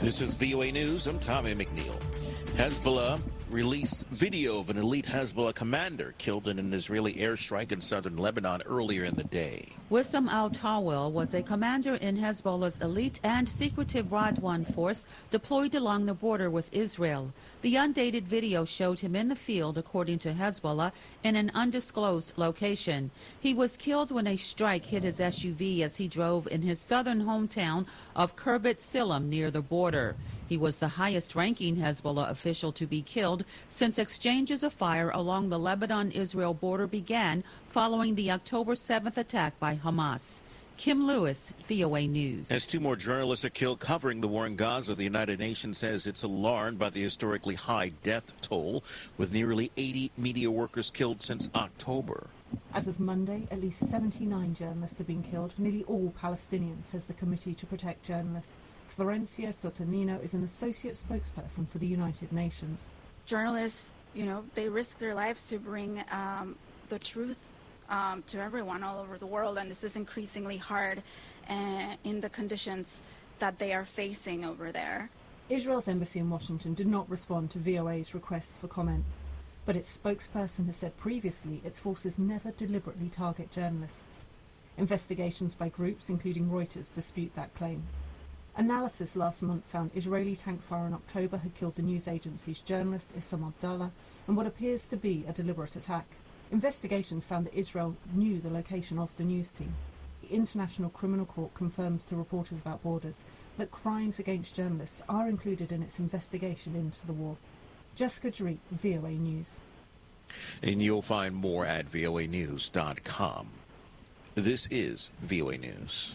This is VOA News. I'm Tommy McNeil. Hezbollah released video of an elite Hezbollah commander killed in an Israeli airstrike in southern Lebanon earlier in the day. Wissam al-Tawil was a commander in Hezbollah's elite and secretive Radwan force deployed along the border with Israel. The undated video showed him in the field, according to Hezbollah, in an undisclosed location. He was killed when a strike hit his SUV as he drove in his southern hometown of Kirbet Silim near the border. He was the highest-ranking Hezbollah official to be killed since exchanges of fire along the Lebanon-Israel border began following the October 7th attack by Hamas. Kim Lewis, VOA News. As two more journalists are killed covering the war in Gaza, the United Nations says it's alarmed by the historically high death toll, with nearly 80 media workers killed since October. As of Monday, at least 79 journalists have been killed, nearly all Palestinians, says the Committee to Protect Journalists. Florencia Sotonino is an associate spokesperson for the United Nations. Journalists, they risk their lives to bring the truth to everyone all over the world, and this is increasingly hard in the conditions that they are facing over there. Israel's embassy in Washington did not respond to VOA's request for comment, but its spokesperson has said previously its forces never deliberately target journalists. Investigations by groups, including Reuters, dispute that claim. Analysis last month found Israeli tank fire in October had killed the news agency's journalist Issam Abdallah in what appears to be a deliberate attack. Investigations found that Israel knew the location of the news team. The International Criminal Court confirms to Reporters Without Borders that crimes against journalists are included in its investigation into the war. Jessica Dreek, VOA News. And you'll find more at voanews.com. This is VOA News.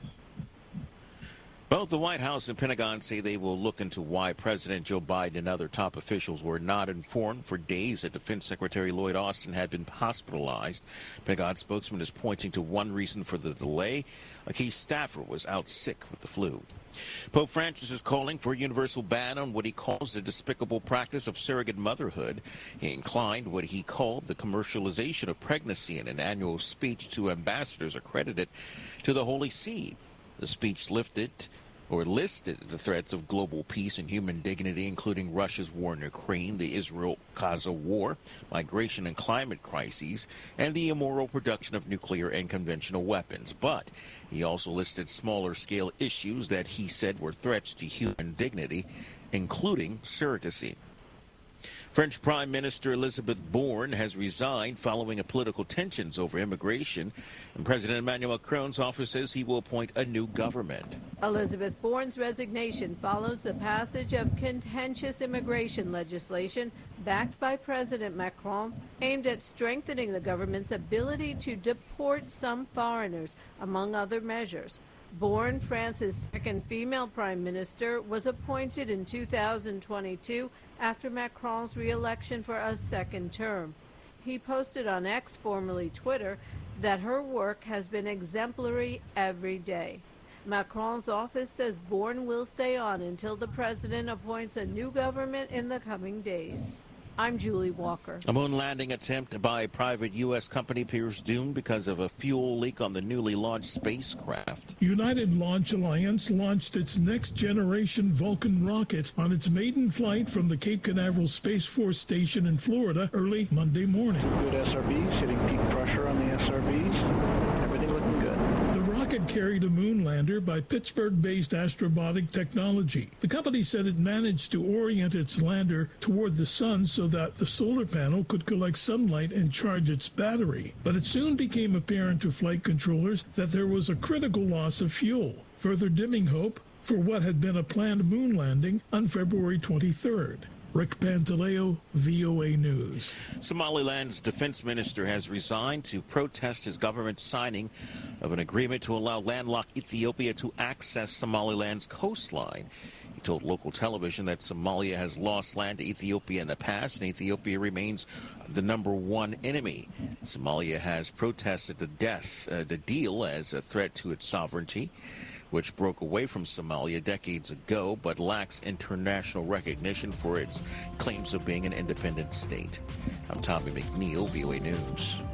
Both the White House and Pentagon say they will look into why President Joe Biden and other top officials were not informed for days that Defense Secretary Lloyd Austin had been hospitalized. Pentagon spokesman is pointing to one reason for the delay. A key staffer was out sick with the flu. Pope Francis is calling for a universal ban on what he calls the despicable practice of surrogate motherhood. He inclined what he called the commercialization of pregnancy in an annual speech to ambassadors accredited to the Holy See. The speech listed the threats of global peace and human dignity, including Russia's war in Ukraine, the Israel-Gaza war, migration and climate crises, and the immoral production of nuclear and conventional weapons. But he also listed smaller-scale issues that he said were threats to human dignity, including surrogacy. French Prime Minister Elizabeth Borne has resigned following political tensions over immigration, and President Emmanuel Macron's office says he will appoint a new government. Elizabeth Borne's resignation follows the passage of contentious immigration legislation backed by President Macron, aimed at strengthening the government's ability to deport some foreigners, among other measures. Borne, France's second female prime minister, was appointed in 2022 after Macron's re-election for a second term. He posted on X, formerly Twitter, that her work has been exemplary every day. Macron's office says Borne will stay on until the president appoints a new government in the coming days. I'm Julie Walker. A moon landing attempt by a private U.S. company appears doomed because of a fuel leak on the newly launched spacecraft. United Launch Alliance launched its next-generation Vulcan rocket on its maiden flight from the Cape Canaveral Space Force Station in Florida early Monday morning. Good SRBs, hitting peak pressure on the SRBs. Everything looking good. The rocket carried a moon lander by Pittsburgh-based Astrobotic Technology. The company said it managed to orient its lander toward the sun so that the solar panel could collect sunlight and charge its battery. But it soon became apparent to flight controllers that there was a critical loss of fuel, further dimming hope for what had been a planned moon landing on February 23rd. Rick Pantaleo, VOA News. Somaliland's defense minister has resigned to protest his government's signing of an agreement to allow landlocked Ethiopia to access Somaliland's coastline. He told local television that Somalia has lost land to Ethiopia in the past, and Ethiopia remains the #1 enemy. Somalia has protested the deal as a threat to its sovereignty, which broke away from Somalia decades ago but lacks international recognition for its claims of being an independent state. I'm Tommy McNeil, VOA News.